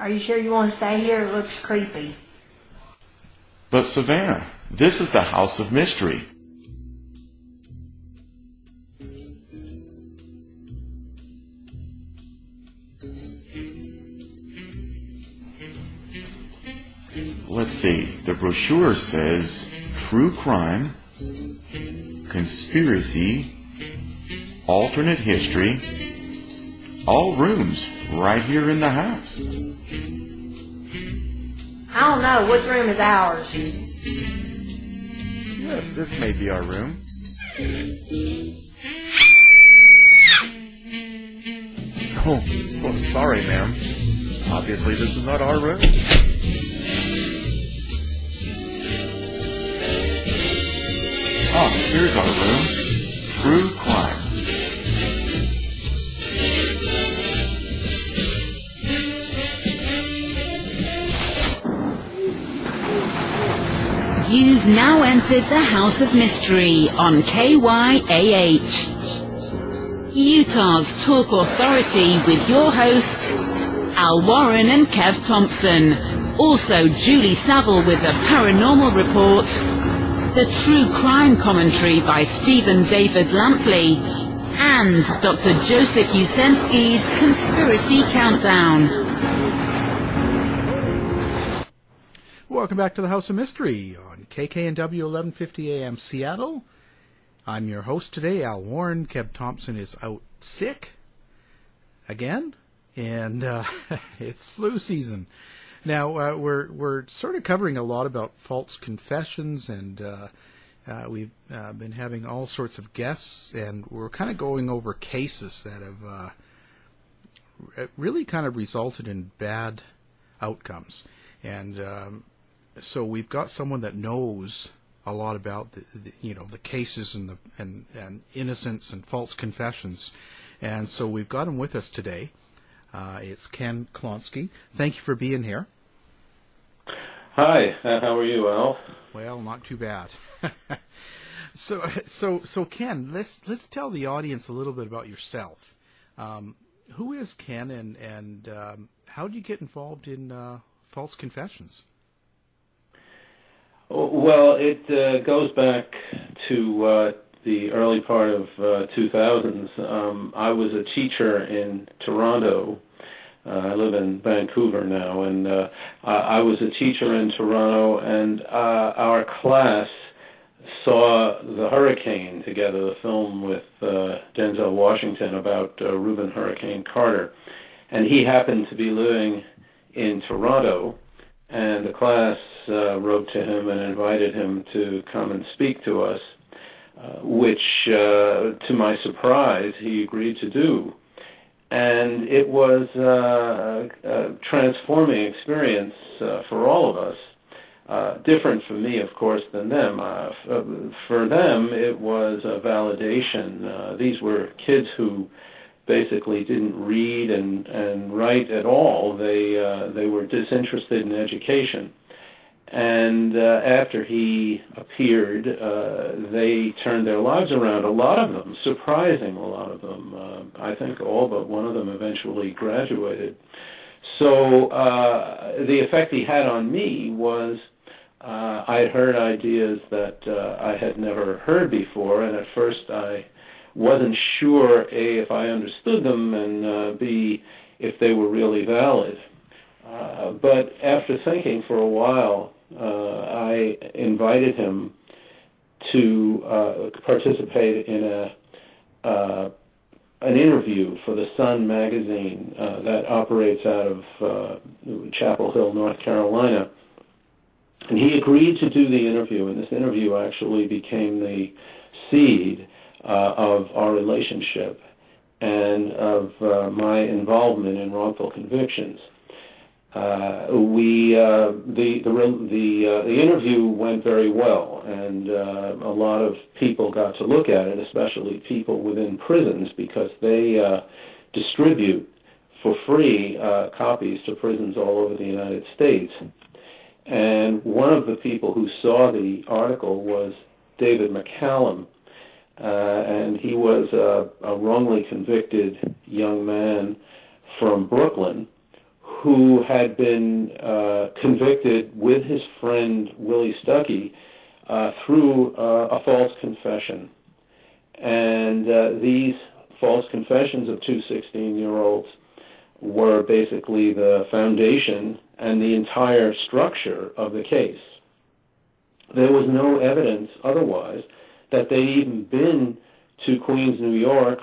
Are you sure you want to stay here? It looks creepy. But Savannah, this is the House of Mystery. Let's see, the brochure says true crime, conspiracy, alternate history, all rooms right here in the house. I don't know. Which room is ours? Yes, this may be our room. Oh, sorry, ma'am. Obviously, this is not our room. Oh, here's our room. True crime. You've now entered the House of Mystery on KYAH, Utah's Talk Authority, with your hosts, Al Warren and Kev Thompson. Also Julie Saville with the Paranormal Report, the True Crime Commentary by Stephen David Lampley, and Dr. Joseph Usensky's Conspiracy Countdown. Welcome back to the House of Mystery on KKNW 1150 AM Seattle. I'm your host today, Al Warren. Kev Thompson is out sick again, and it's flu season. Now, we're sort of covering a lot about false confessions, and we've been having all sorts of guests, and we're kind of going over cases that have really kind of resulted in bad outcomes. And so we've got someone that knows a lot about the cases and and innocence and false confessions, and so we've got him with us today. It's Ken Klonsky. Thank you for being here. Hi, how are you, Al? Well, not too bad. So Ken, let's tell the audience a little bit about yourself. Who is Ken, and how did you get involved in false confessions? Well, it goes back to the early part of 2000s. I was a teacher in Toronto. I live in Vancouver now, and I was a teacher in Toronto, and our class saw The Hurricane together, the film with Denzel Washington about Reuben Hurricane Carter. And he happened to be living in Toronto, and the class wrote to him and invited him to come and speak to us, which, to my surprise, he agreed to do. And it was a transforming experience for all of us. Different for me, of course, than them. For them, it was a validation. These were kids who basically didn't read and write at all. They were disinterested in education. And after he appeared, they turned their lives around. A lot of them, surprising, a lot of them. I think all but one of them eventually graduated. So the effect he had on me was I had heard ideas that I had never heard before, and at first I wasn't sure, A, if I understood them, and B, if they were really valid. But after thinking for a while, I invited him to participate in an interview for the Sun magazine that operates out of Chapel Hill, North Carolina. And he agreed to do the interview, and this interview actually became the seed of our relationship and of my involvement in wrongful convictions. The interview went very well, and a lot of people got to look at it, especially people within prisons, because they distribute for free copies to prisons all over the United States. And one of the people who saw the article was David McCallum, and he was a wrongly convicted young man from Brooklyn who had been convicted with his friend Willie Stuckey through a false confession. And these false confessions of two 16-year-olds were basically the foundation and the entire structure of the case. There was no evidence otherwise that they'd even been to Queens, New York,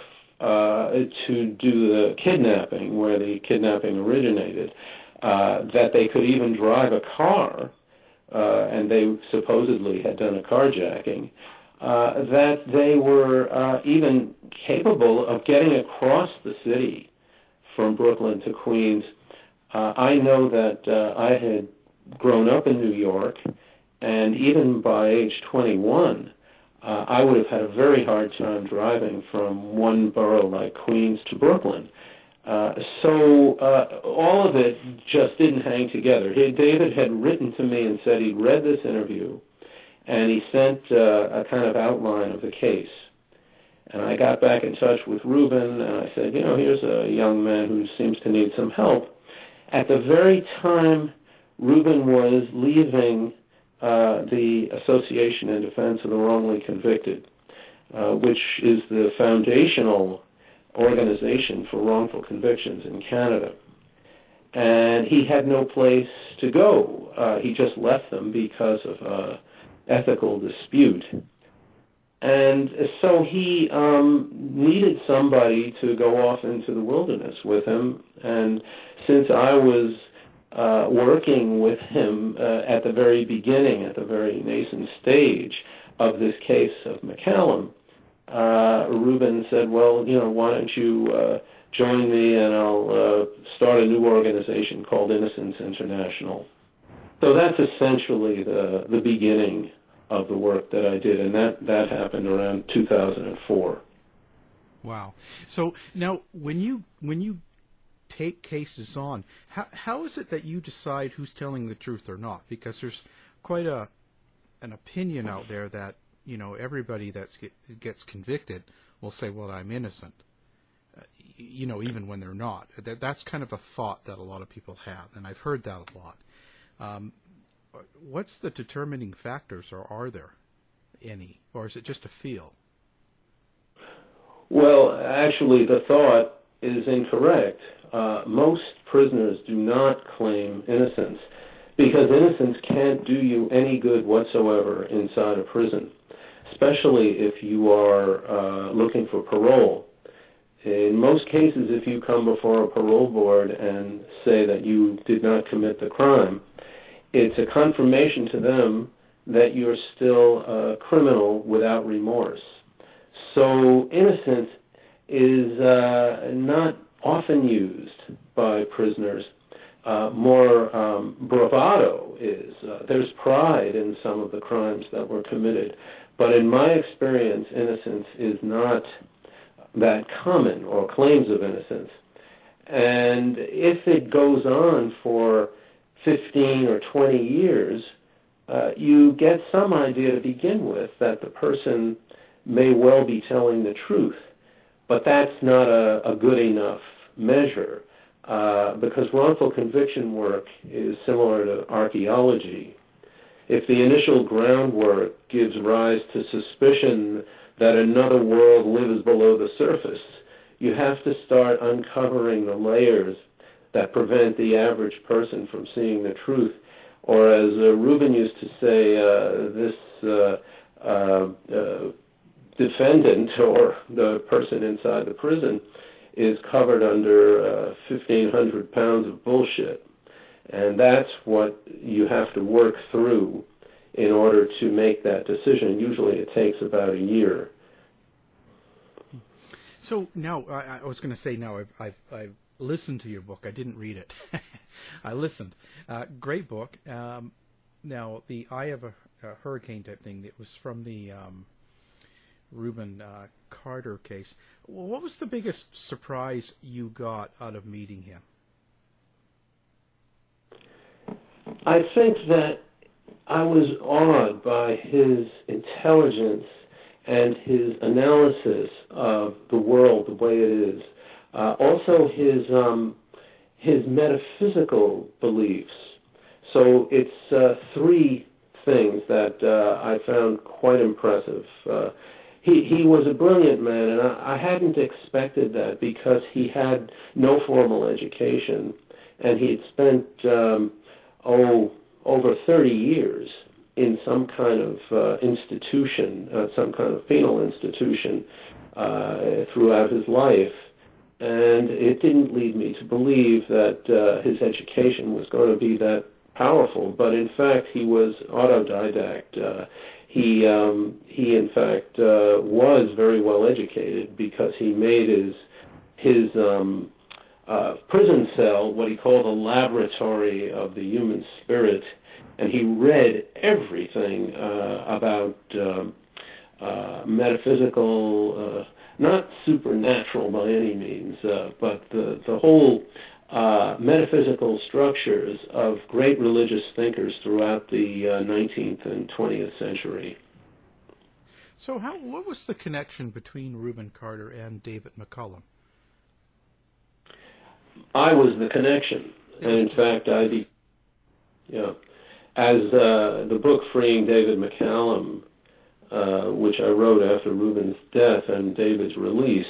to do the kidnapping, where the kidnapping originated, that they could even drive a car, and they supposedly had done a carjacking, that they were even capable of getting across the city from Brooklyn to Queens. I know that I had grown up in New York, and even by age 21, I would have had a very hard time driving from one borough like Queens to Brooklyn. So all of it just didn't hang together. David had written to me and said he'd read this interview, and he sent a kind of outline of the case. And I got back in touch with Reuben, and I said, here's a young man who seems to need some help. At the very time Reuben was leaving the Association in Defense of the Wrongly Convicted, which is the foundational organization for wrongful convictions in Canada. And he had no place to go. He just left them because of ethical dispute. And so he needed somebody to go off into the wilderness with him. And since I was working with him at the very beginning, at the very nascent stage of this case of McCallum, Reuben said, well, why don't you join me and I'll start a new organization called Innocence International. So that's essentially the beginning of the work that I did, and that happened around 2004. Wow. So now, when you take cases on, how is it that you decide who's telling the truth or not? Because there's quite an opinion out there that everybody that gets convicted will say, "Well, I'm innocent," even when they're not. That's kind of a thought that a lot of people have, and I've heard that a lot. What's the determining factors, or are there any, or is it just a feel? Well, actually, the thought is incorrect. Most prisoners do not claim innocence because innocence can't do you any good whatsoever inside a prison, especially if you are looking for parole. In most cases, if you come before a parole board and say that you did not commit the crime, it's a confirmation to them that you're still a criminal without remorse. So innocence is not often used by prisoners. More bravado is. There's pride in some of the crimes that were committed. But in my experience, innocence is not that common, or claims of innocence. And if it goes on for 15 or 20 years, you get some idea to begin with that the person may well be telling the truth. But that's not a good enough measure, because wrongful conviction work is similar to archaeology. If the initial groundwork gives rise to suspicion that another world lives below the surface, you have to start uncovering the layers that prevent the average person from seeing the truth. Or as Reuben used to say, this defendant, or the person inside the prison, is covered under 1,500 pounds of bullshit. And that's what you have to work through in order to make that decision. Usually it takes about a year. So now, I was going to say, now I've listened to your book. I didn't read it. I listened. Great book. Now, the Eye of a Hurricane type thing, it was from the Reuben Carter case. What was the biggest surprise you got out of meeting him? I think that I was awed by his intelligence and his analysis of the world the way it is. Also his metaphysical beliefs. So it's three things that I found quite impressive. He was a brilliant man, and I hadn't expected that because he had no formal education, and he had spent, over 30 years in some kind of institution, some kind of penal institution throughout his life. And it didn't lead me to believe that his education was going to be that powerful, but in fact he was autodidact. He in fact was very well educated because he made his prison cell what he called a laboratory of the human spirit, and he read everything about metaphysical, not supernatural by any means, but the whole metaphysical structures of great religious thinkers throughout the 19th and 20th century. So what was the connection between Reuben Carter and David McCallum? I was the connection. And in fact, as the book Freeing David McCallum, which I wrote after Reuben's death and David's release,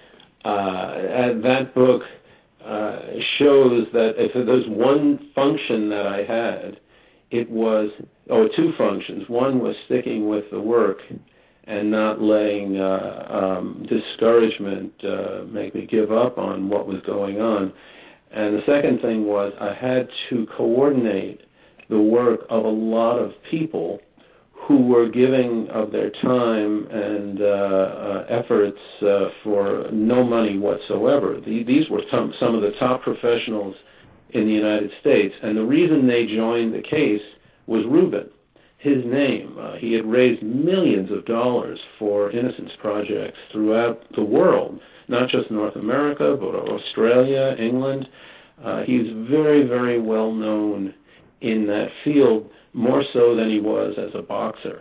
that book shows that if there's one function that I had, it was, two functions. One was sticking with the work and not letting discouragement make me give up on what was going on. And the second thing was I had to coordinate the work of a lot of people who were giving of their time and efforts for no money whatsoever. These were some of the top professionals in the United States, and the reason they joined the case was Reuben, his name. He had raised millions of dollars for innocence projects throughout the world, not just North America, but Australia, England. He's very, very well known in that field, more so than he was as a boxer.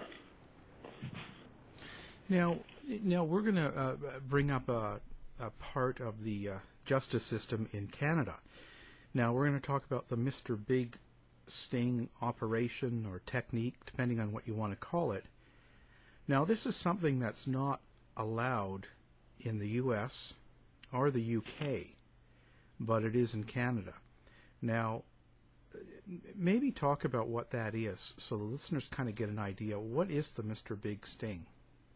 Now we're going to bring up a part of the justice system in Canada. Now we're going to talk about the Mr. Big sting operation or technique, depending on what you want to call it. Now this is something that's not allowed in the U.S. or the U.K., but it is in Canada. Now, maybe talk about what that is so the listeners kind of get an idea. What is the Mr. Big sting?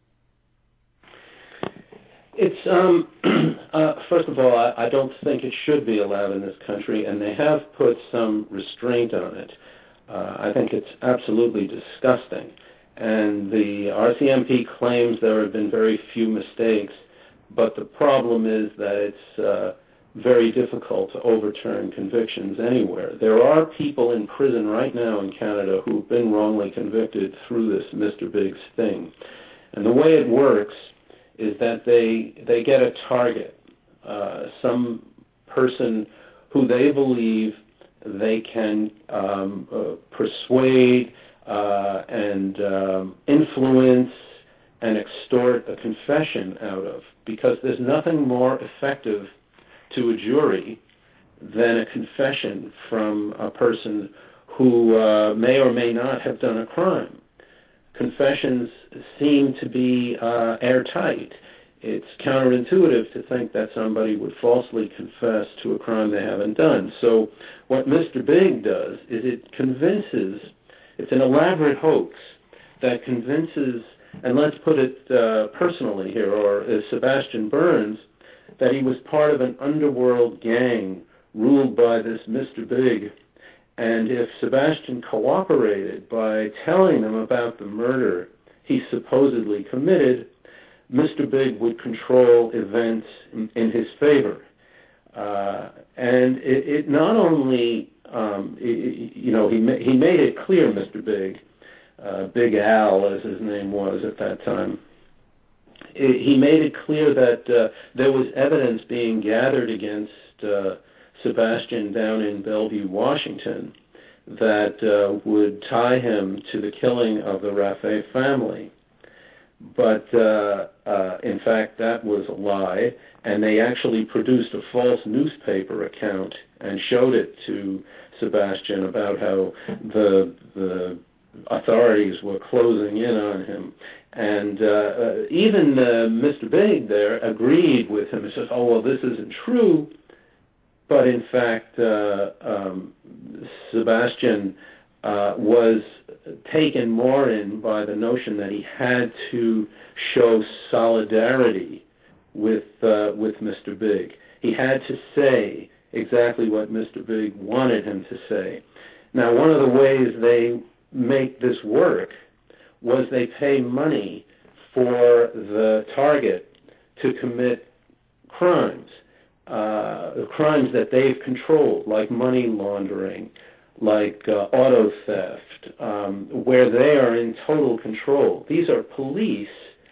It's, first of all, I don't think it should be allowed in this country, and they have put some restraint on it. I think it's absolutely disgusting. And the RCMP claims there have been very few mistakes, but the problem is that it's very difficult to overturn convictions anywhere. There are people in prison right now in Canada who've been wrongly convicted through this Mr. Big sting. And the way it works is that they get a target, some person who they believe they can persuade and influence and extort a confession out of, because there's nothing more effective to a jury than a confession from a person who may or may not have done a crime. Confessions seem to be airtight. It's counterintuitive to think that somebody would falsely confess to a crime they haven't done. So what Mr. Big does is it's an elaborate hoax that convinces, and let's put it personally here, or as Sebastian Burns, that he was part of an underworld gang ruled by this Mr. Big. And if Sebastian cooperated by telling them about the murder he supposedly committed, Mr. Big would control events in his favor. And it not only, he made it clear, Mr. Big, Big Al as his name was at that time, he made it clear that there was evidence being gathered against Sebastian down in Bellevue, Washington, that would tie him to the killing of the Raffet family. but in fact that was a lie, and they actually produced a false newspaper account and showed it to Sebastian about how the authorities were closing in on him. And even Mr. Big there agreed with him and says, oh, well, this isn't true. But in fact, Sebastian was taken more in by the notion that he had to show solidarity with Mr. Big. He had to say exactly what Mr. Big wanted him to say. Now, one of the ways they make this work was they pay money for the target to commit crimes that they've controlled, like money laundering, like auto theft, where they are in total control. These are police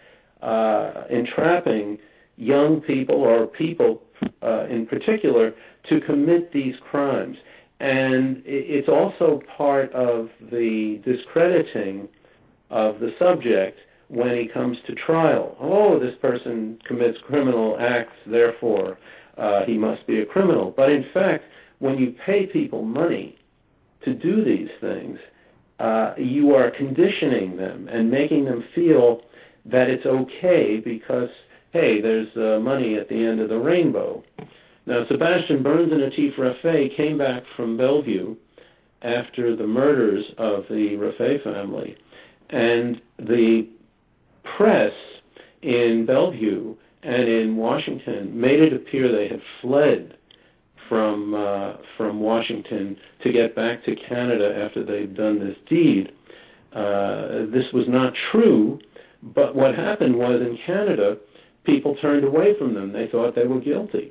entrapping young people, or people in particular, to commit these crimes. And it's also part of the discrediting of the subject when he comes to trial. Oh, this person commits criminal acts, therefore he must be a criminal. But in fact, when you pay people money to do these things, you are conditioning them and making them feel that it's okay because, hey, there's money at the end of the rainbow. Now, Sebastian Burns and Atif Raffet came back from Bellevue after the murders of the Raffet family, and the press in Bellevue and in Washington made it appear they had fled from Washington to get back to Canada after they'd done this deed. This was not true, but what happened was in Canada, people turned away from them. They thought they were guilty.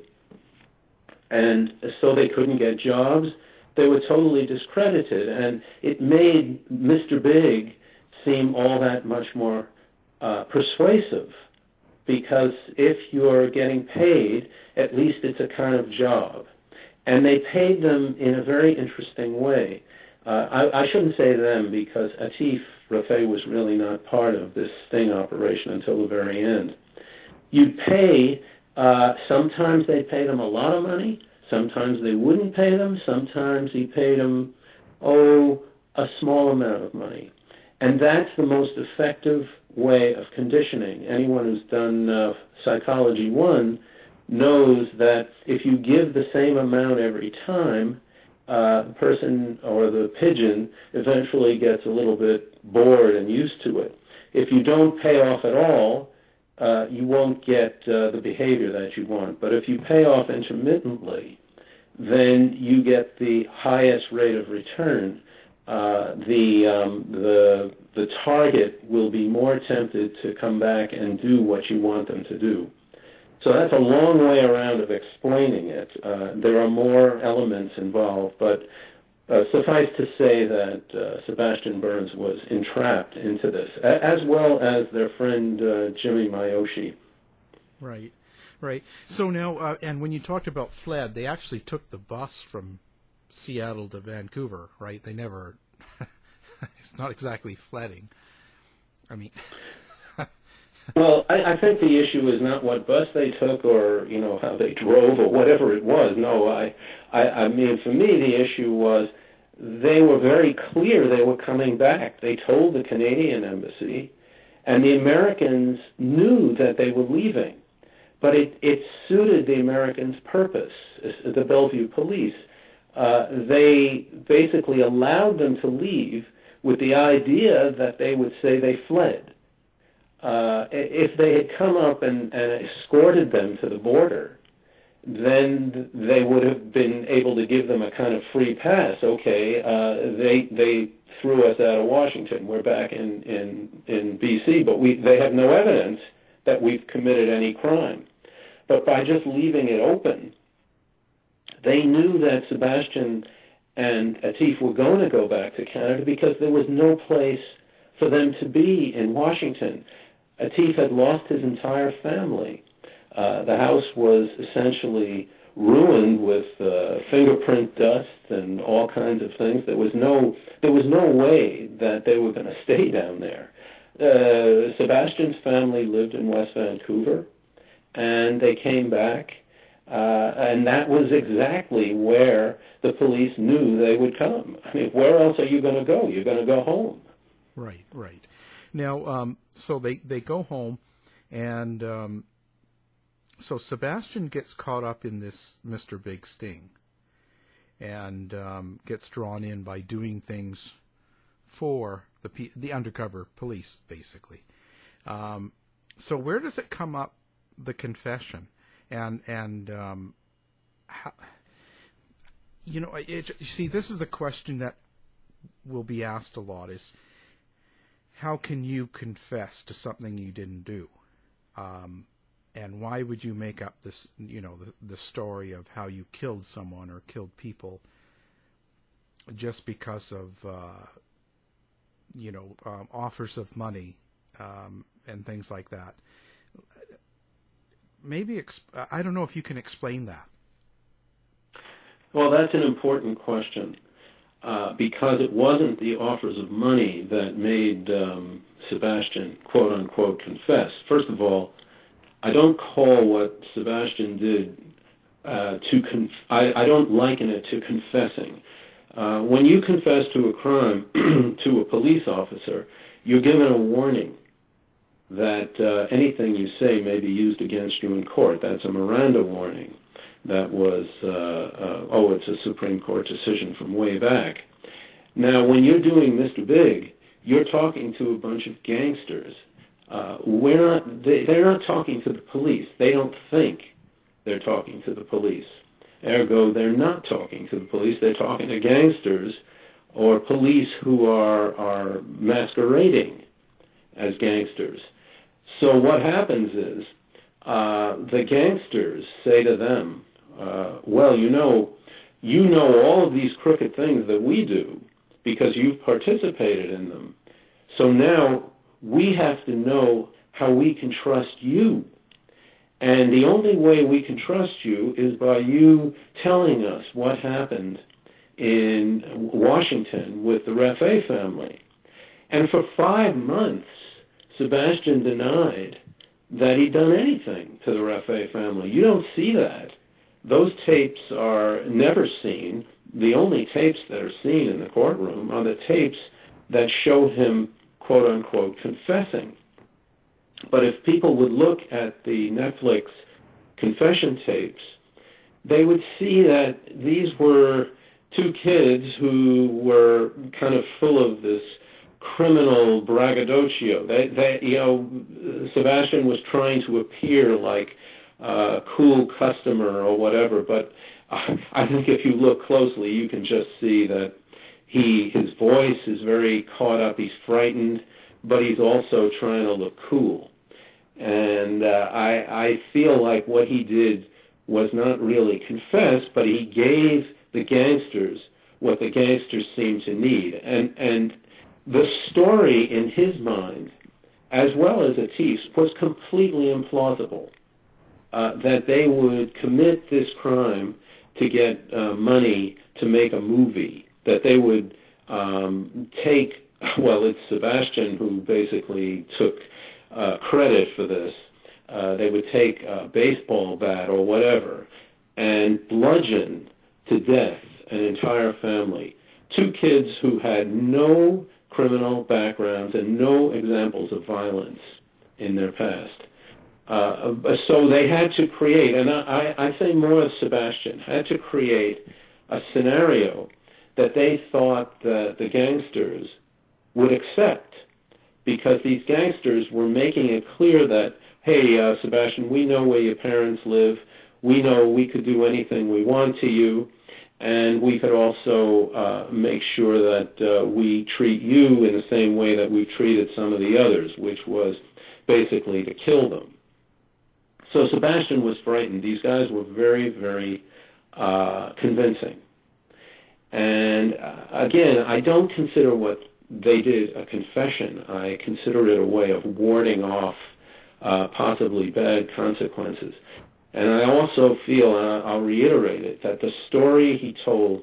And so they couldn't get jobs. They were totally discredited, and it made Mr. Big seem all that much more persuasive, because if you're getting paid, at least it's a kind of job. And they paid them in a very interesting way. I shouldn't say them, because Atif Raffet was really not part of this sting operation until the very end. You'd pay, sometimes they'd pay them a lot of money, sometimes they wouldn't pay them, sometimes he paid them, a small amount of money. And that's the most effective way of conditioning. Anyone who's done Psychology 1 knows that if you give the same amount every time, the person or the pigeon eventually gets a little bit bored and used to it. If you don't pay off at all, you won't get the behavior that you want. But if you pay off intermittently, then you get the highest rate of return. The target will be more tempted to come back and do what you want them to do. So that's a long way around of explaining it. There are more elements involved, but suffice to say that Sebastian Burns was entrapped into this, as well as their friend Jimmy Miyoshi. Right, right. So now, and when you talked about fled, they actually took the bus from Seattle to Vancouver, right? They never, it's not exactly fledding. I mean... Well, I think the issue is not what bus they took or, how they drove or whatever it was. No, I mean, for me, the issue was they were very clear they were coming back. They told the Canadian embassy, and the Americans knew that they were leaving. But it suited the Americans' purpose, the Bellevue police. They basically allowed them to leave with the idea that they would say they fled. If they had come up and escorted them to the border, then they would have been able to give them a kind of free pass. Okay, they threw us out of Washington. We're back in BC, but they have no evidence that we've committed any crime. But by just leaving it open, they knew that Sebastian and Atif were going to go back to Canada because there was no place for them to be in Washington. Atif had lost his entire family. The house was essentially ruined with fingerprint dust and all kinds of things. There was no way that they were going to stay down there. Sebastian's family lived in West Vancouver, and they came back, and that was exactly where the police knew they would come. I mean, where else are you going to go? You're going to go home. Right, right. Now, so they go home, and so Sebastian gets caught up in this Mr. Big sting, and gets drawn in by doing things for the undercover police, basically. So where does it come up, the confession, and how, you know, you see, this is a question that will be asked a lot: is how can you confess to something you didn't do, and why would you make up this, you know, the story of how you killed someone or killed people just because of offers of money and things like that? Maybe I don't know if you can explain that. Well, that's an important question, because it wasn't the offers of money that made Sebastian, quote unquote, confess. First of all, I don't call what Sebastian did I don't liken it to confessing. When you confess to a crime to a police officer, you're given a warning that anything you say may be used against you in court. That's a Miranda warning. That was, it's a Supreme Court decision from way back. Now, when you're doing Mr. Big, you're talking to a bunch of gangsters. They're not talking to the police. They don't think they're talking to the police. Ergo, they're not talking to the police. They're talking to gangsters or police who are masquerading as gangsters. So what happens is the gangsters say to them, well, you know all of these crooked things that we do because you've participated in them. So now we have to know how we can trust you. And the only way we can trust you is by you telling us what happened in Washington with the Raffet family. And for 5 months, Sebastian denied that he'd done anything to the Raffet family. You don't see that. Those tapes are never seen. The only tapes that are seen in the courtroom are the tapes that show him, quote unquote, confessing. But if people would look at the Netflix confession tapes, they would see that these were two kids who were kind of full of this criminal braggadocio. Sebastian was trying to appear like a cool customer or whatever, but I think if you look closely, you can just see that his voice is very caught up. He's frightened, but he's also trying to look cool. And I feel like what he did was not really confess, but he gave the gangsters what the gangsters seemed to need. And the story in his mind, as well as Atif's, was completely implausible. That they would commit this crime to get money to make a movie, that they would it's Sebastian who basically took credit for this. They would take a baseball bat or whatever and bludgeon to death an entire family. Two kids who had no criminal backgrounds and no examples of violence in their past. So they had to create, and I say more of Sebastian, had to create a scenario that they thought that the gangsters would accept, because these gangsters were making it clear that, hey, Sebastian, we know where your parents live. We know we could do anything we want to you, and we could also make sure that we treat you in the same way that we treated some of the others, which was basically to kill them. So Sebastian was frightened. These guys were very, very convincing. And again, I don't consider what they did a confession. I consider it a way of warding off possibly bad consequences. And I also feel, and I'll reiterate it, that the story he told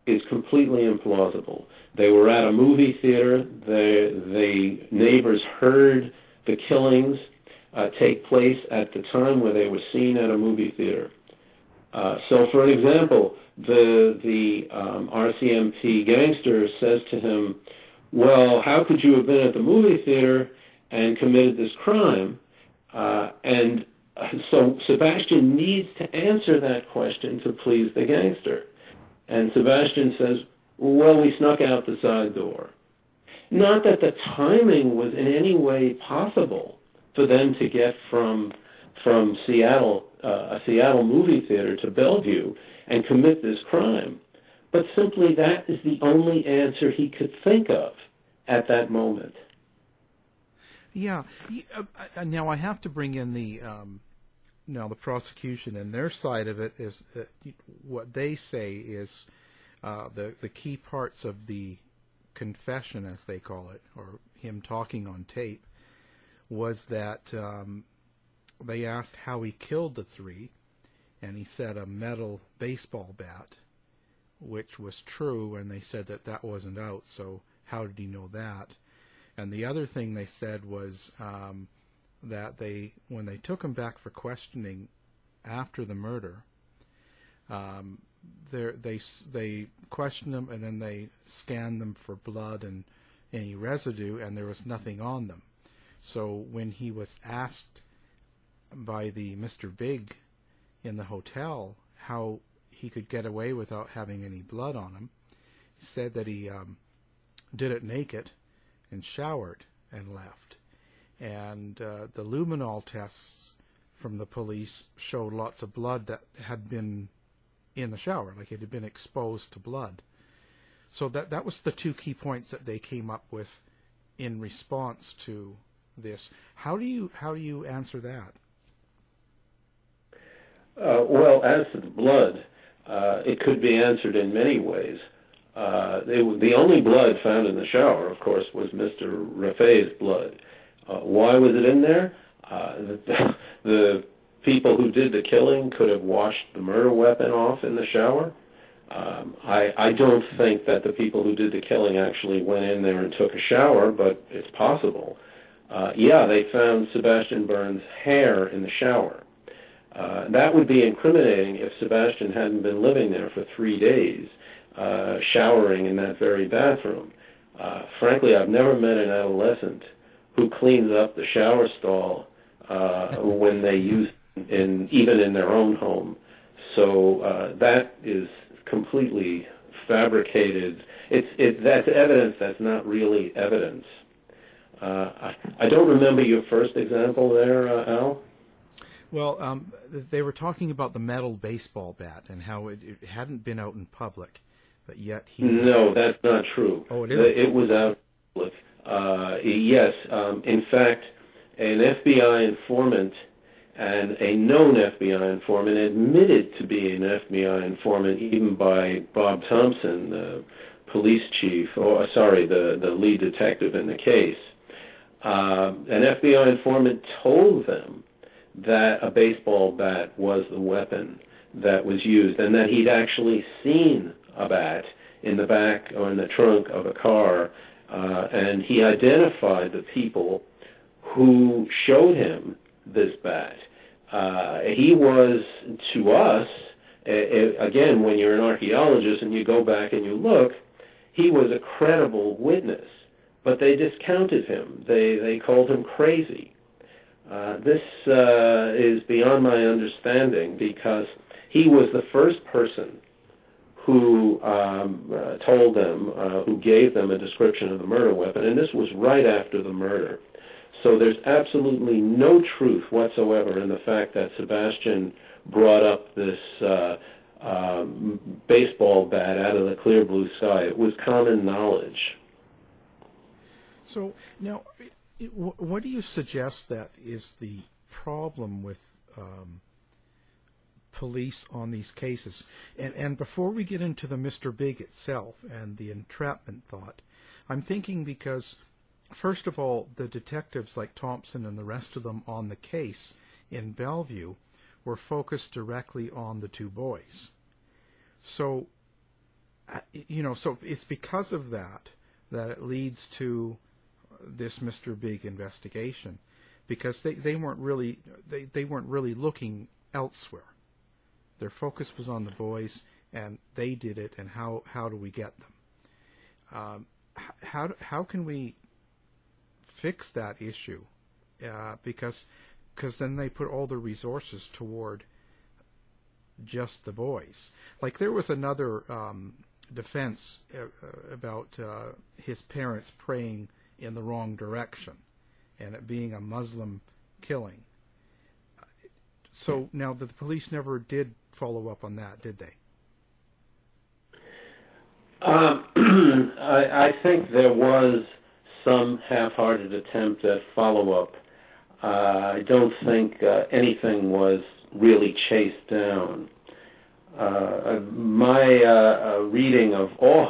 is completely implausible. They were at a movie theater. The neighbors heard the killings take place at the time where they were seen at a movie theater. So, for an example, the RCMP gangster says to him, well, how could you have been at the movie theater and committed this crime? And so Sebastian needs to answer that question to please the gangster. And Sebastian says, well, we snuck out the side door. Not that the timing was in any way possible for them to get from Seattle, a Seattle movie theater to Bellevue and commit this crime, but simply that is the only answer he could think of at that moment. Yeah. Now I have to bring in the prosecution, and their side of it is what they say is the key parts of the confession, as they call it, or him talking on tape, was that they asked how he killed the three, and he said a metal baseball bat, which was true, and they said that wasn't out, so how did he know that? And the other thing they said was that when they took him back for questioning after the murder, they questioned them, and then they scanned them for blood and any residue, and there was nothing on them. So when he was asked by the Mr. Big in the hotel how he could get away without having any blood on him, he said that he did it naked and showered and left. And the luminol tests from the police showed lots of blood that had been in the shower, like it had been exposed to blood. So that was the two key points that they came up with in response to this. How do you answer that? Well, as to the blood, it could be answered in many ways. The only blood found in the shower, of course, was Mr. Raffet's blood. Why was it in there? The people who did the killing could have washed the murder weapon off in the shower. I don't think that the people who did the killing actually went in there and took a shower, but it's possible. They found Sebastian Byrne's hair in the shower. That would be incriminating if Sebastian hadn't been living there for 3 days, showering in that very bathroom. Frankly, I've never met an adolescent who cleans up the shower stall when they use it, even in their own home. So that is completely fabricated. That's evidence that's not really evidence. I don't remember your first example there, Al. Well, they were talking about the metal baseball bat and how it hadn't been out in public, but yet he was... No, that's not true. Oh, it isn't? It was out in public. Yes. In fact, an FBI informant and a known FBI informant admitted to being an FBI informant even by Bob Thompson, the police chief, the lead detective in the case. An FBI informant told them that a baseball bat was the weapon that was used, and that he'd actually seen a bat in the back or in the trunk of a car, and he identified the people who showed him this bat. He was, to us, again, when you're an archaeologist and you go back and you look, he was a credible witness, but they discounted him. They called him crazy. This is beyond my understanding, because he was the first person who told them, who gave them a description of the murder weapon, and this was right after the murder. So there's absolutely no truth whatsoever in the fact that Sebastian brought up this baseball bat out of the clear blue sky. It was common knowledge. So now, what do you suggest that is the problem with police on these cases? And before we get into the Mr. Big itself and the entrapment thought, I'm thinking because, first of all, the detectives like Thompson and the rest of them on the case in Bellevue were focused directly on the two boys. So So it's because of that it leads to this Mr. Big investigation, because they weren't really looking elsewhere. Their focus was on the boys, and they did it. And how do we get them? How can we fix that issue? Because then they put all their resources toward just the boys. Like there was another defense about his parents praying in the wrong direction and it being a Muslim killing. So now the police never did follow up on that, did they? I think there was some half-hearted attempt at follow-up. I don't think anything was really chased down. My reading of all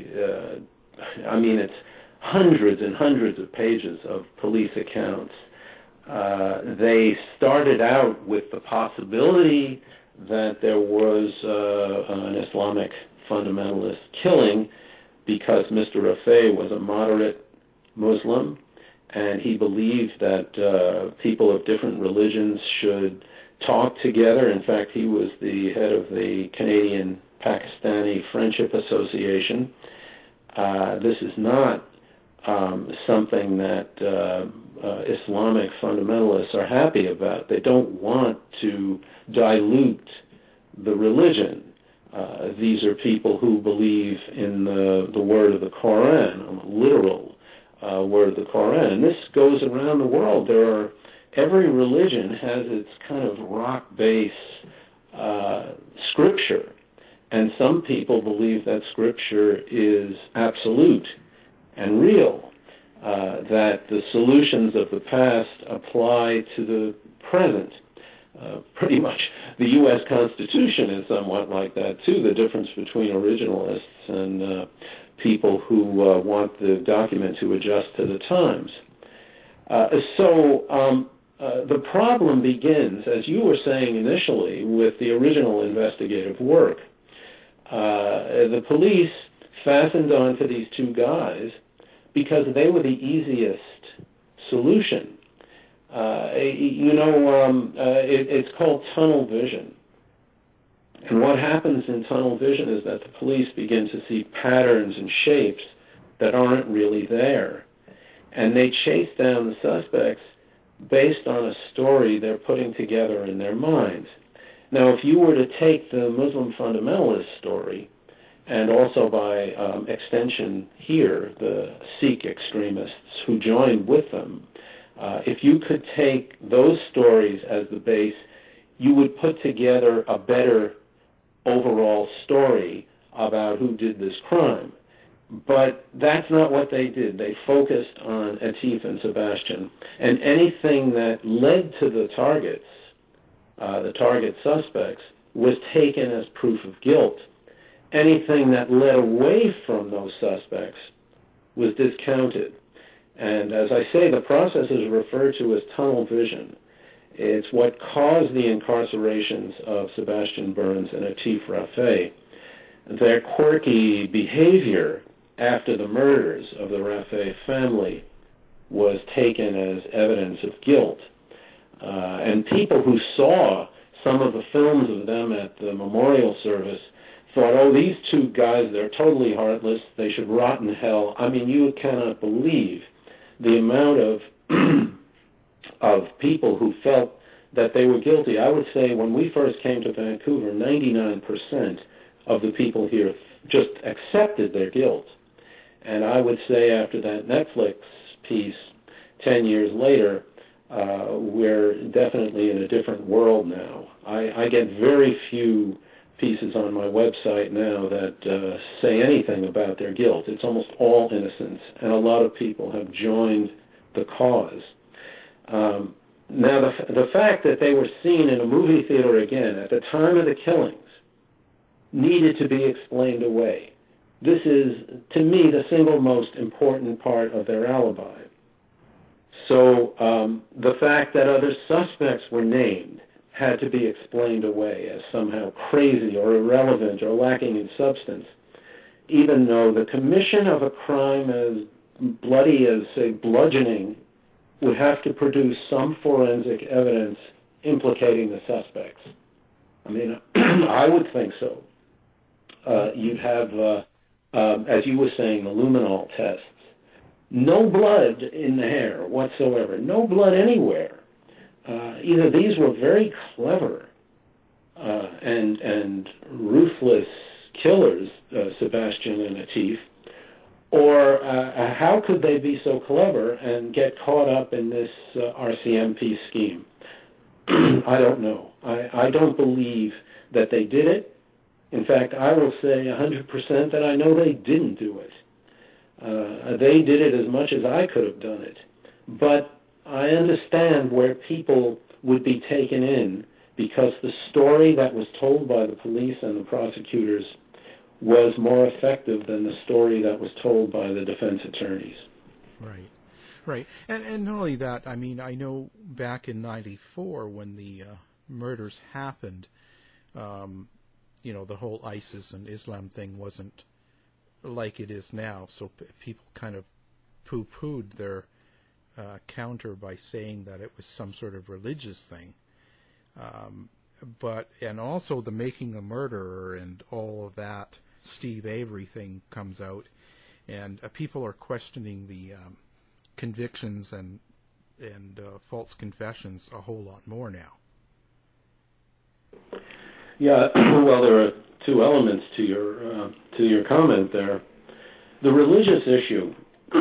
it's hundreds and hundreds of pages of police accounts. They started out with the possibility that there was an Islamic fundamentalist killing because Mr. Rafay was a moderate Muslim, and he believed that people of different religions should talk together. In fact, he was the head of the Canadian-Pakistani Friendship Association. This is not something that Islamic fundamentalists are happy about. They don't want to dilute the religion. These are people who believe in the word of the Quran, a literal word of the Quran. And this goes around the world. Every religion has its kind of rock-based scripture. And some people believe that scripture is absolute and real, that the solutions of the past apply to the present. Pretty much the U.S. Constitution is somewhat like that, too, the difference between originalists and people who want the document to adjust to the times. The problem begins, as you were saying initially, with the original investigative work. The police fastened onto these two guys because they were the easiest solution. It's called tunnel vision. And what happens in tunnel vision is that the police begin to see patterns and shapes that aren't really there. And they chase down the suspects based on a story they're putting together in their minds. Now, if you were to take the Muslim fundamentalist story, and also by extension here, the Sikh extremists who joined with them, if you could take those stories as the base, you would put together a better overall story about who did this crime. But that's not what they did. They focused on Atif and Sebastian. And anything that led to the target suspects, was taken as proof of guilt. Anything that led away from those suspects was discounted. And as I say, the process is referred to as tunnel vision. It's what caused the incarcerations of Sebastian Burns and Atif Rafay. Their quirky behavior after the murders of the Rafay family was taken as evidence of guilt. And people who saw some of the films of them at the memorial service thought, oh, these two guys, they're totally heartless, they should rot in hell. I mean, you cannot believe the amount of people who felt that they were guilty. I would say when we first came to Vancouver, 99% of the people here just accepted their guilt. And I would say after that Netflix piece 10 years later, we're definitely in a different world now. I get very few pieces on my website now that say anything about their guilt. It's almost all innocence, and a lot of people have joined the cause. Now, the fact that they were seen in a movie theater again at the time of the killings needed to be explained away. This is, to me, the single most important part of their alibi. So the fact that other suspects were named had to be explained away as somehow crazy or irrelevant or lacking in substance. even though the commission of a crime as bloody as, say, bludgeoning would have to produce some forensic evidence implicating the suspects. I mean, I would think so. You'd have, as you were saying, the luminol tests. No blood in the hair whatsoever. No blood anywhere. Either these were very clever and ruthless killers, Sebastian and Atif, or how could they be so clever and get caught up in this RCMP scheme? I don't know. I don't believe that they did it. In fact, I will say 100% that I know they didn't do it. They did it as much as I could have done it. But I understand where people would be taken in because the story that was told by the police and the prosecutors was more effective than the story that was told by the defense attorneys. Right. Right. And not only that, I mean, I know back in 94 when the murders happened, the whole ISIS and Islam thing wasn't like it is now. So people kind of poo-pooed their counter by saying that it was some sort of religious thing. And also the Making a Murderer and all of that Steve Avery thing comes out, and people are questioning the convictions and false confessions a whole lot more now. Yeah, well, there are two elements to your comment there. The religious issue.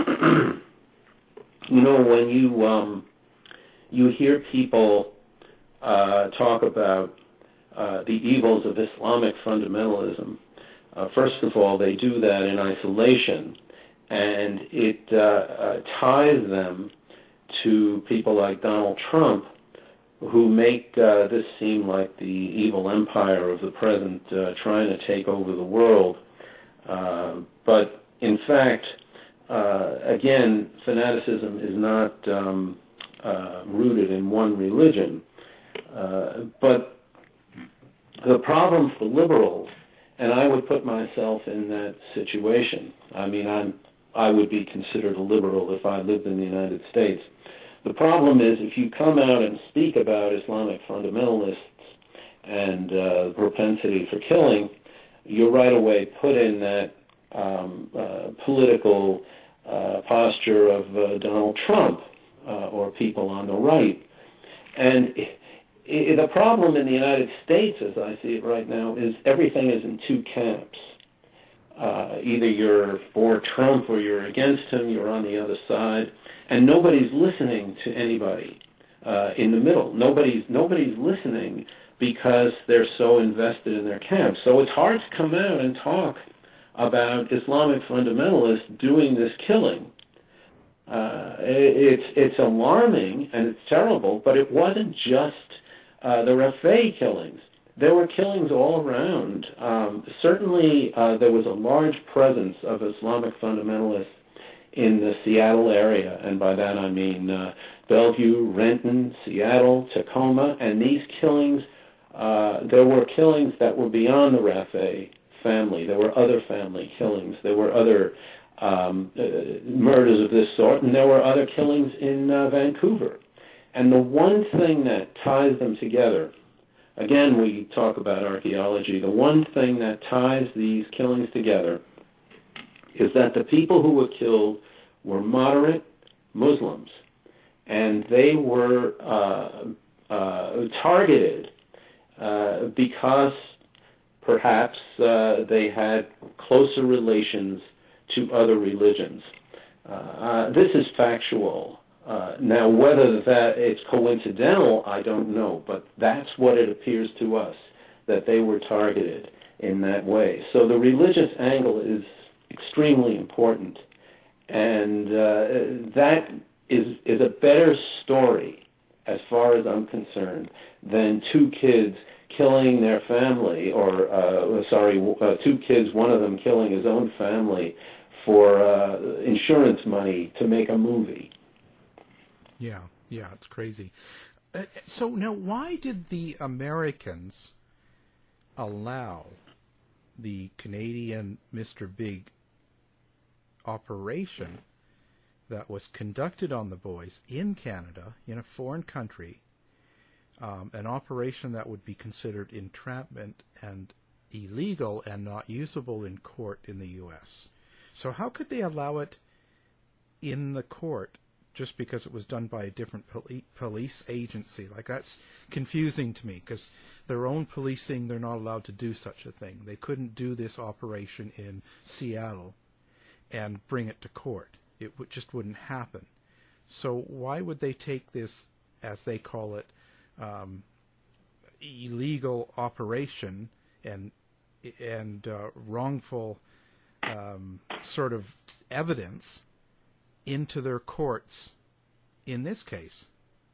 When you hear people talk about the evils of Islamic fundamentalism, first of all, they do that in isolation, and it ties them to people like Donald Trump, who make this seem like the evil empire of the present trying to take over the world. But in fact, again, fanaticism is not rooted in one religion. But the problem for liberals, and I would put myself in that situation. I mean, I would be considered a liberal if I lived in the United States. The problem is if you come out and speak about Islamic fundamentalists and propensity for killing, you're right away put in that political posture of Donald Trump or people on the right. And the problem in the United States, as I see it right now, is everything is in two camps. Either you're for Trump or you're against him, you're on the other side, and nobody's listening to anybody in the middle. Nobody's listening because they're so invested in their camp. So it's hard to come out and talk about Islamic fundamentalists doing this killing. It's alarming and it's terrible, but it wasn't just the Rafah killings. There were killings all around. Certainly, there was a large presence of Islamic fundamentalists in the Seattle area, and by that I mean Bellevue, Renton, Seattle, Tacoma, and these killings, there were killings that were beyond the Rafah family. There were other family killings. There were other murders of this sort, and there were other killings in Vancouver. And the one thing that ties them together, again, we talk about archaeology, the one thing that ties these killings together is that the people who were killed were moderate Muslims, and they were targeted because perhaps they had closer relations to other religions. This is factual. Now, whether that it's coincidental, I don't know, but that's what it appears to us, that they were targeted in that way. So the religious angle is extremely important, and that is a better story, as far as I'm concerned, than two kids killing their family, or two kids, one of them killing his own family for insurance money to make a movie. Yeah, it's crazy. So now, why did the Americans allow the Canadian Mr. Big operation that was conducted on the boys in Canada, in a foreign country, an operation that would be considered entrapment and illegal and not usable in court in the U.S. So how could they allow it in the court just because it was done by a different police agency? Like, that's confusing to me, because their own policing, they're not allowed to do such a thing. They couldn't do this operation in Seattle and bring it to court. It just wouldn't happen. So why would they take this, as they call it, illegal operation and wrongful sort of evidence into their courts in this case?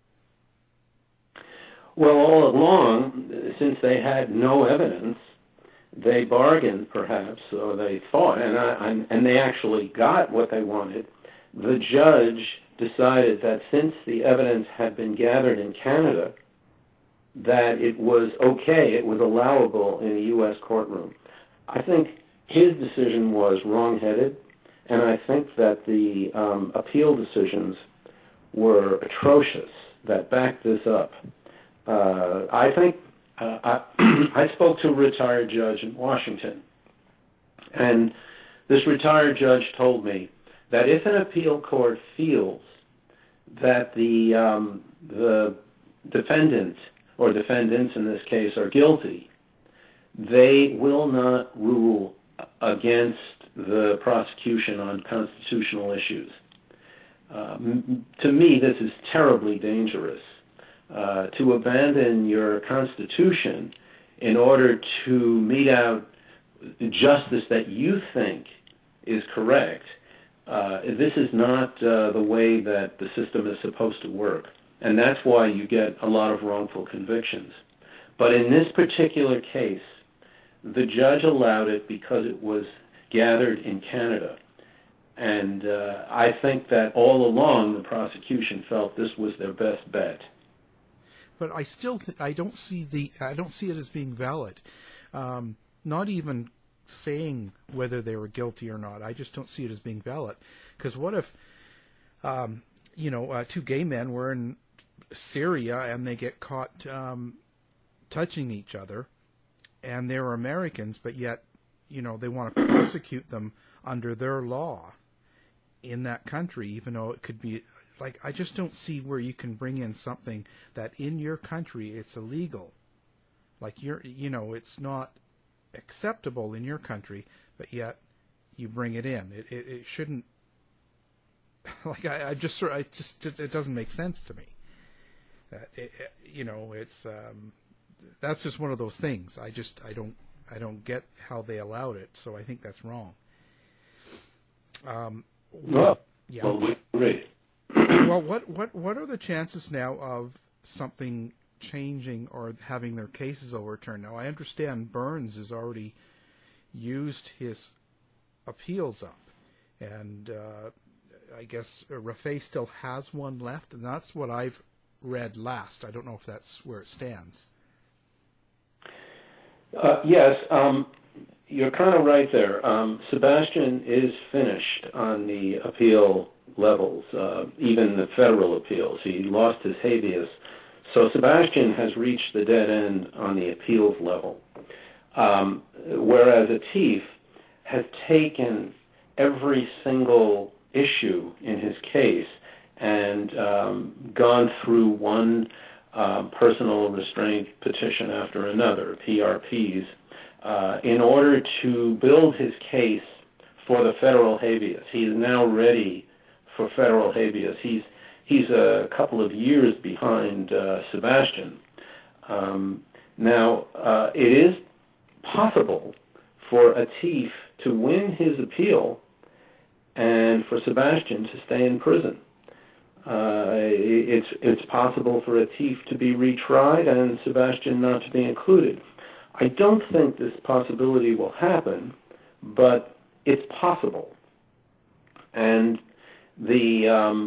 Well, all along, since they had no evidence, they bargained, perhaps, or they thought, and they actually got what they wanted. The judge decided that since the evidence had been gathered in Canada, that it was okay, it was allowable in a U.S. courtroom. I think his decision was wrong-headed, and I think that the appeal decisions were atrocious that backed this up. I think I spoke to a retired judge in Washington, and this retired judge told me that if an appeal court feels that the defendant, or defendants in this case, are guilty, they will not rule against the prosecution on constitutional issues. To me, this is terribly dangerous. To abandon your Constitution in order to mete out justice that you think is correct, this is not the way that the system is supposed to work. And that's why you get a lot of wrongful convictions. But in this particular case, the judge allowed it because it was gathered in Canada. And I think that all along the prosecution felt this was their best bet. But I still I don't see it as being valid. Not even saying whether they were guilty or not. I just don't see it as being valid. Because what if two gay men were in Syria and they get caught touching each other, and they're Americans, but yet they want to prosecute them under their law in that country, even though it could be like, I just don't see where you can bring in something that in your country it's illegal. Like, it's not acceptable in your country, but yet you bring it in. It shouldn't. Like, it doesn't make sense to me. It's that's just one of those things. I don't get how they allowed it. So I think that's wrong. Well, we agree. Well, what are the chances now of something changing or having their cases overturned? Now, I understand Burns has already used his appeals up, and I guess Raffaele still has one left, and that's what I've read last. I don't know if that's where it stands. Yes, you're kind of right there. Sebastian is finished on the appeal levels, even the federal appeals. He lost his habeas. So Sebastian has reached the dead end on the appeals level, whereas Atif has taken every single issue in his case and gone through one personal restraint petition after another, PRPs, in order to build his case for the federal habeas. He is now ready for federal habeas. He's a couple of years behind Sebastian. Now, it is possible for Atif to win his appeal and for Sebastian to stay in prison. It's possible for Atif to be retried and Sebastian not to be included. I don't think this possibility will happen, but it's possible. And the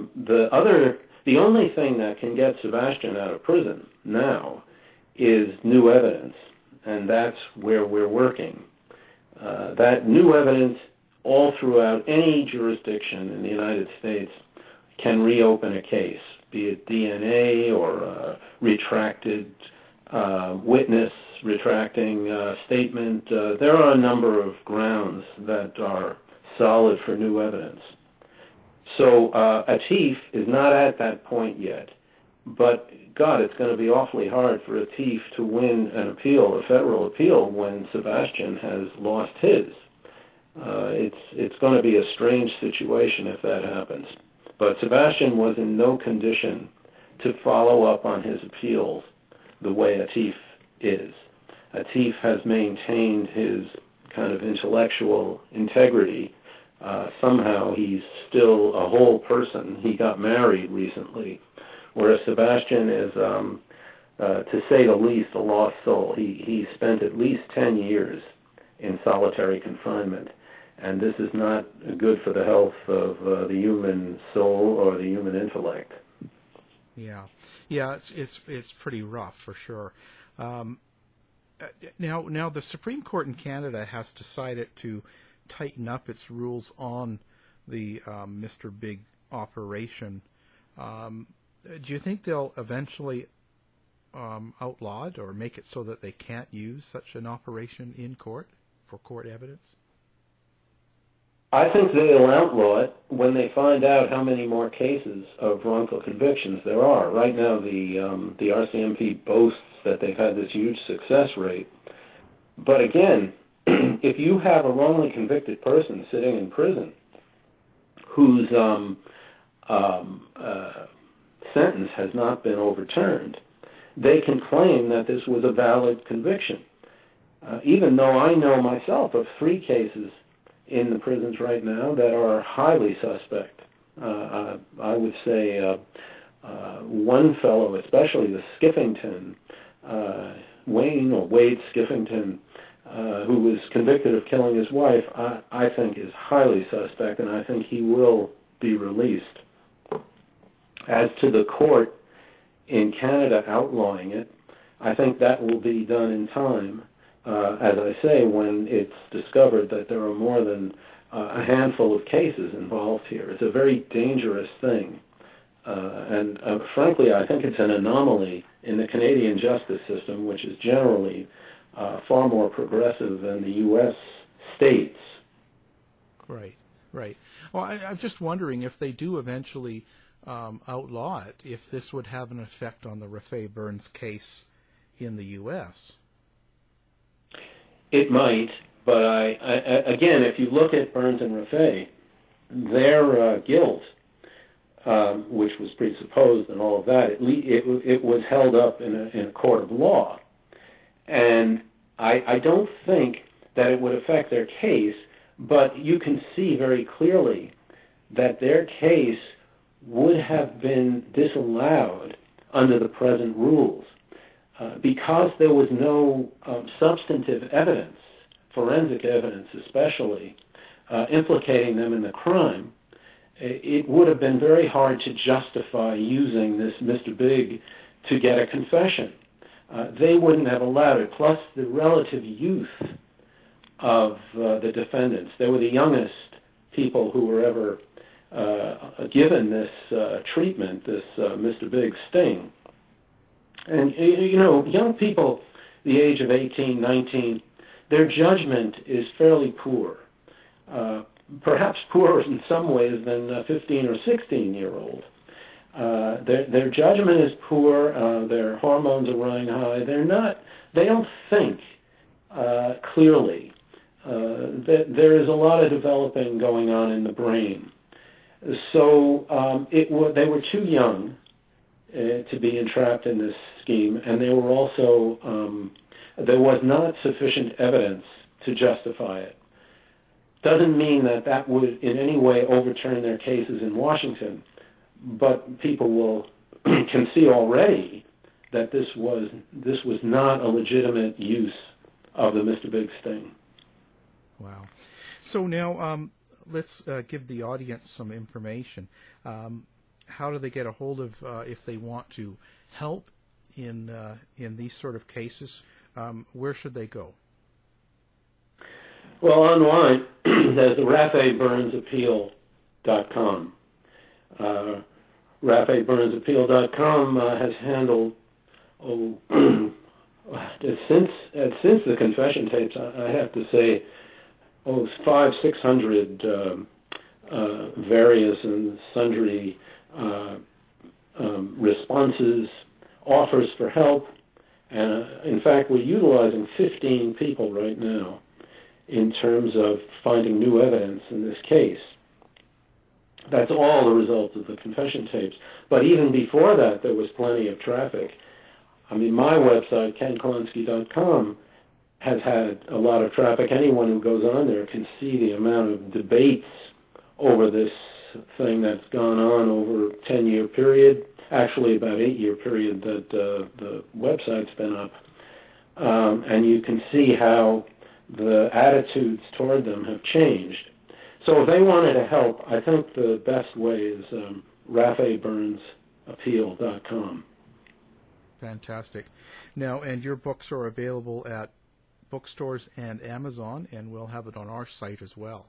only thing that can get Sebastian out of prison now is new evidence, and that's where we're working. that new evidence all throughout any jurisdiction in the United States can reopen a case, be it DNA or retracted witness retracting statement. There are a number of grounds that are solid for new evidence. So Atif is not at that point yet, but God, it's going to be awfully hard for Atif to win an appeal, a federal appeal, when Sebastian has lost his. It's going to be a strange situation if that happens. But Sebastian was in no condition to follow up on his appeals the way Atif is. Atif has maintained his kind of intellectual integrity. Somehow he's still a whole person. He got married recently, whereas Sebastian is, to say the least, a lost soul. He spent at least 10 years in solitary confinement, and this is not good for the health of the human soul or the human intellect. Yeah, it's pretty rough for sure. Now the Supreme Court in Canada has decided to tighten up its rules on the Mr. Big operation. Do you think they'll eventually outlaw it or make it so that they can't use such an operation in court for court evidence? I think they'll outlaw it when they find out how many more cases of wrongful convictions there are. Right now, the RCMP boasts that they've had this huge success rate. But again, if you have a wrongly convicted person sitting in prison whose sentence has not been overturned, they can claim that this was a valid conviction. Even though I know myself of 3 cases in the prisons right now that are highly suspect. I would say one fellow, especially the Skiffington, Wade Skiffington, who was convicted of killing his wife, I think is highly suspect, and I think he will be released. As to the court in Canada outlawing it, I think that will be done in time. As I say, when it's discovered that there are more than a handful of cases involved here. It's a very dangerous thing. And frankly, I think it's an anomaly in the Canadian justice system, which is generally far more progressive than the U.S. states. Right. Well, I'm just wondering if they do eventually outlaw it, if this would have an effect on the Raffaele Burns case in the U.S. It might, but again, if you look at Burns and Raffaele, their guilt, which was presupposed and all of that, it was held up in a court of law. And I don't think that it would affect their case, but you can see very clearly that their case would have been disallowed under the present rules. Because there was no substantive evidence, forensic evidence especially, implicating them in the crime, it would have been very hard to justify using this Mr. Big to get a confession. They wouldn't have allowed it. Plus, the relative youth of the defendants. They were the youngest people who were ever given this treatment, this Mr. Big sting. And, young people, the age of 18, 19, their judgment is fairly poor. Perhaps poorer in some ways than a 15 or 16-year-old. Their judgment is poor. Their hormones are running high. They don't think clearly. There is a lot of developing going on in the brain. So they were too young to be entrapped in this scheme, and they were also there was not sufficient evidence to justify it. Doesn't mean that would in any way overturn their cases in Washington, but people can see already that this was not a legitimate use of the Mr. Big sting. Wow. So now let's give the audience some information. How do they get a hold of if they want to help in these sort of cases? Where should they go? Well, online, there's the RafeBurnsAppeal.com. RafeBurnsAppeal.com has handled, since the confession tapes, I have to say, 500-600 various and sundry responses, offers for help, and in fact, we're utilizing 15 people right now in terms of finding new evidence in this case. That's all the result of the confession tapes. But even before that, there was plenty of traffic. I mean, my website, KenKlonsky.com, has had a lot of traffic. Anyone who goes on there can see the amount of debates over this thing that's gone on over a 10-year period, actually about 8-year period that the website's been up. And you can see how the attitudes toward them have changed. So if they wanted to help, I think the best way is RafeBurnsAppeal.com. Fantastic. Now, and your books are available at bookstores and Amazon, and we'll have it on our site as well.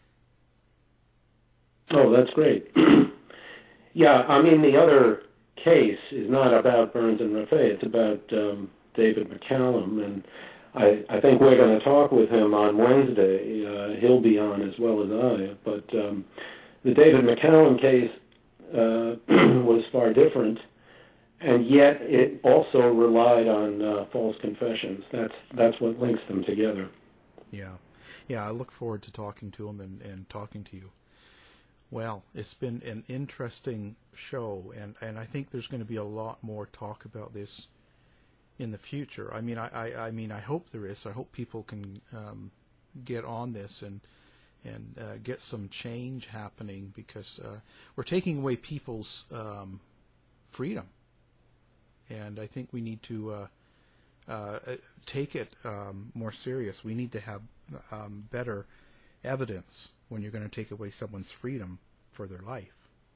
Oh, that's great. Yeah, I mean, the other case is not about Burns and Rafe. It's about David McCallum, and I think we're going to talk with him on Wednesday. He'll be on as well as I. But the David McCallum case was far different, and yet it also relied on false confessions. That's what links them together. Yeah. I look forward to talking to him and talking to you. Well, it's been an interesting show, and I think there's going to be a lot more talk about this in the future. I mean, I hope there is. I hope people can get on this and get some change happening, because we're taking away people's freedom, and I think we need to take it more serious. We need to have better evidence when you're going to take away someone's freedom for their life.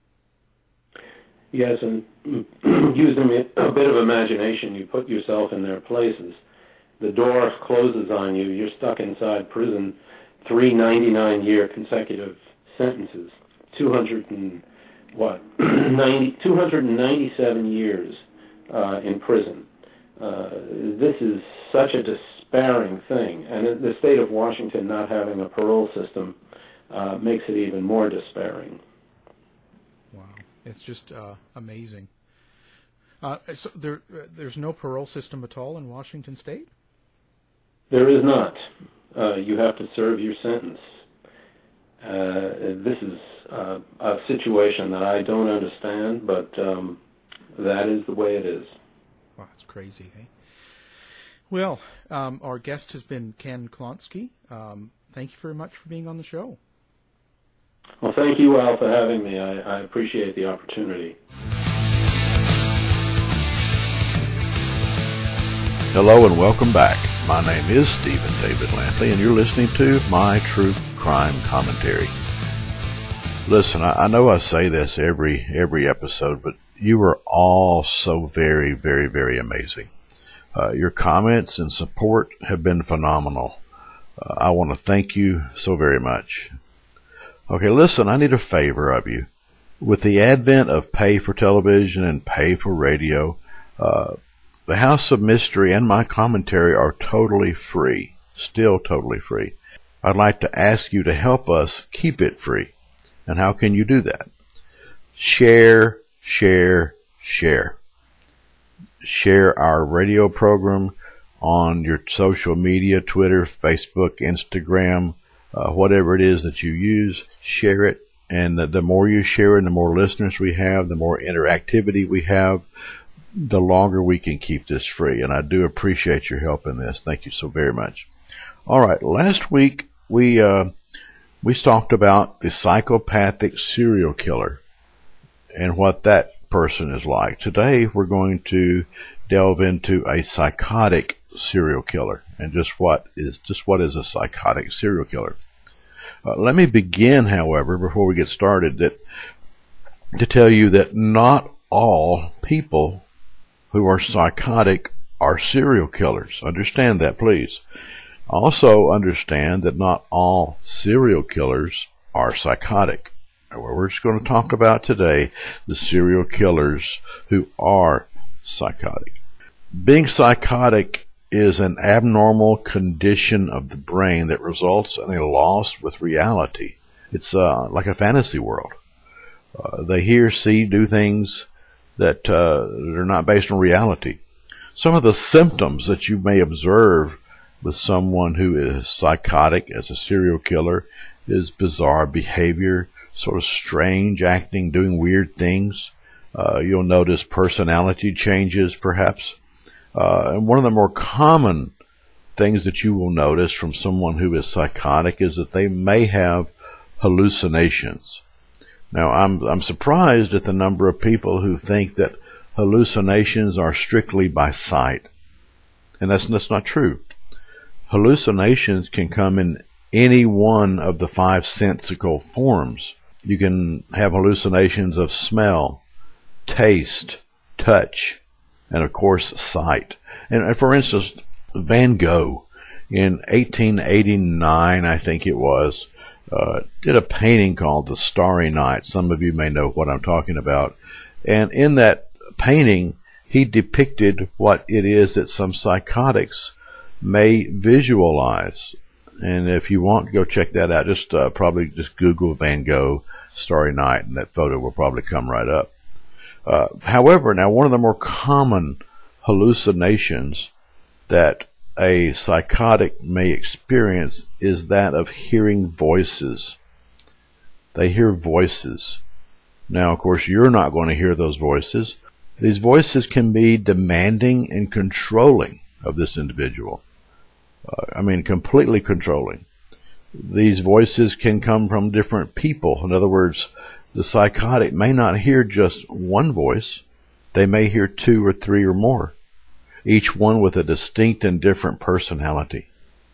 Yes, and using a bit of imagination, you put yourself in their places. The door closes on you. You're stuck inside prison. 3 99-year consecutive sentences. 297 years in prison. This is such a despairing thing, and the state of Washington not having a parole system makes it even more despairing. Wow, it's just amazing. So there's no parole system at all in Washington State? There is not. You have to serve your sentence. This is a situation that I don't understand, but that is the way it is. Wow, that's crazy, eh? Well, our guest has been Ken Klonsky. Thank you very much for being on the show. Well, thank you, Al, for having me. I appreciate the opportunity. Hello and welcome back. My name is Stephen David Lampley, and you're listening to my True Crime Commentary. Listen, I know I say this every episode, but you are all so very, very, very amazing. Your comments and support have been phenomenal. I want to thank you so very much. Okay, listen, I need a favor of you. With the advent of pay for television and pay for radio, the House of Mystery and my commentary are totally free, still totally free. I'd like to ask you to help us keep it free. And how can you do that? Share, share, share. Share our radio program on your social media, Twitter, Facebook, Instagram, whatever it is that you use. Share it, and the more you share and the more listeners we have, the more interactivity we have, the longer we can keep this free. And I do appreciate your help in this. Thank you so very much. All right, last week we talked about the psychopathic serial killer and what that person is like. Today we're going to delve into a psychotic serial killer and just what is a psychotic serial killer. Let me begin, however, before we get started, to tell you that not all people who are psychotic are serial killers. Understand that, please. Also understand that not all serial killers are psychotic. We're just going to talk about today the serial killers who are psychotic. Being psychotic is an abnormal condition of the brain that results in a loss with reality. It's like a fantasy world. They hear, see, do things that are not based on reality. Some of the symptoms that you may observe with someone who is psychotic as a serial killer is bizarre behavior, sort of strange acting, doing weird things. You'll notice personality changes, perhaps. And one of the more common things that you will notice from someone who is psychotic is that they may have hallucinations. Now, I'm surprised at the number of people who think that hallucinations are strictly by sight. And that's not true. Hallucinations can come in any one of the 5 sensical forms. You can have hallucinations of smell, taste, touch, and of course sight. And for instance, Van Gogh in 1889, I think it was, did a painting called The Starry Night. Some of you may know what I'm talking about. And in that painting, he depicted what it is that some psychotics may visualize. And if you want to go check that out, probably just Google Van Gogh Starry Night, and that photo will probably come right up. However, now one of the more common hallucinations that a psychotic may experience is that of hearing voices. They hear voices. Now, of course, you're not going to hear those voices. These voices can be demanding and controlling of this individual. Completely controlling. These voices can come from different people. In other words, the psychotic may not hear just one voice. They may hear 2 or 3 or more, each one with a distinct and different personality.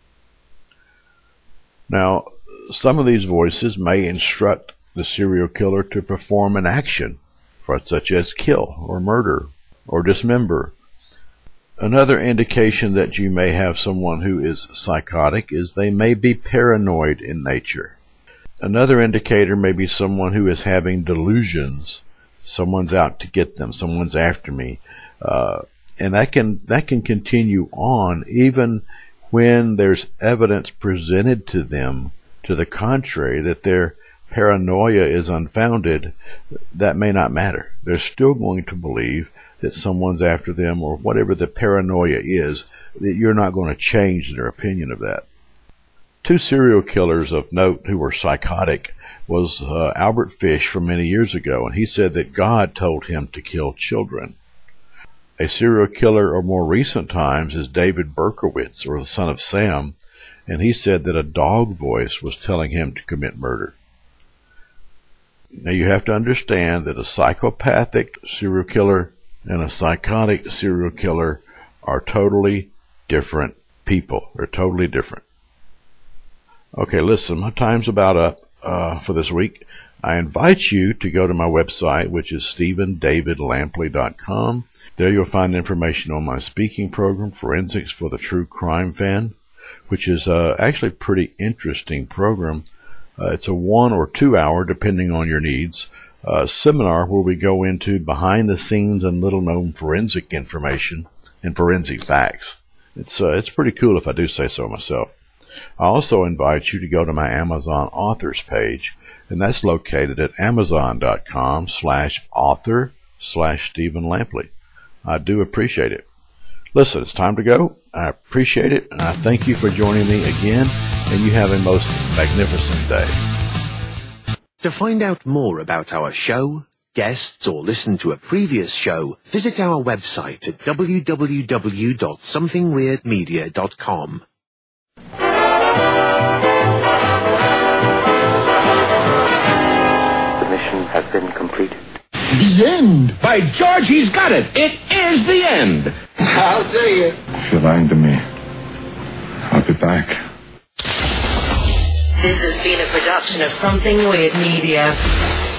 Now, some of these voices may instruct the serial killer to perform an action, such as kill or murder or dismember. Another indication that you may have someone who is psychotic is they may be paranoid in nature. Another indicator may be someone who is having delusions. Someone's out to get them. Someone's after me. And that can continue on even when there's evidence presented to them to the contrary, that their paranoia is unfounded. That may not matter. They're still going to believe that someone's after them, or whatever the paranoia is, that you're not going to change their opinion of that. 2 serial killers of note who were psychotic was Albert Fish from many years ago, and he said that God told him to kill children. A serial killer of more recent times is David Berkowitz, or the son of Sam, and he said that a dog voice was telling him to commit murder. Now you have to understand that a psychopathic serial killer and a psychotic serial killer are totally different people. They're totally different. Okay, listen, my time's about up for this week. I invite you to go to my website, which is StephenDavidLampley.com. There you'll find information on my speaking program, Forensics for the True Crime Fan, which is actually a pretty interesting program. It's a 1 or 2 hour, depending on your needs, seminar where we go into behind the scenes and little known forensic information and forensic facts. It's pretty cool, if I do say so myself. I also invite you to go to my Amazon authors page, and that's located at amazon.com/author/Stephen Lampley. I do appreciate it. Listen, it's time to go. I appreciate it, and I thank you for joining me again, and you have a most magnificent day. To find out more about our show, guests, or listen to a previous show, visit our website at www.somethingweirdmedia.com. The mission has been completed. The end! By George, he's got it! It is the end! I'll see you. If you're lying to me, I'll be back. This has been a production of Something Weird Media.